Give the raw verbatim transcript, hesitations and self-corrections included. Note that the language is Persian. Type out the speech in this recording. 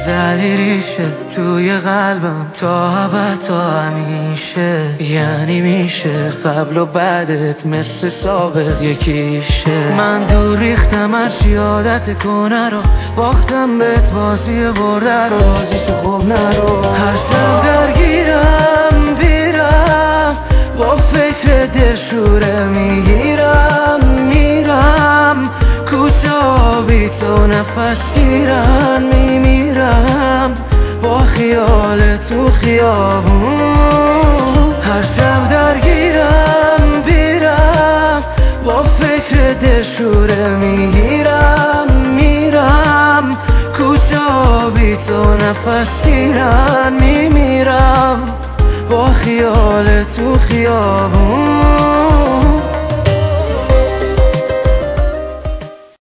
زدی ریشه توی قلبم تا ابد تا همیشه. یعنی میشه قبل و بعدت مثل سابق یکیشه. من دور ریختم از یادت کنه رو، باختم بهت بازی برده رو، بازیش خوب نرو. هر شب درگیرم بیرم با فکر دلشوره میگیرم میرم کوچه بی تو نفس گیرن میمیرم با خیال تو خیابون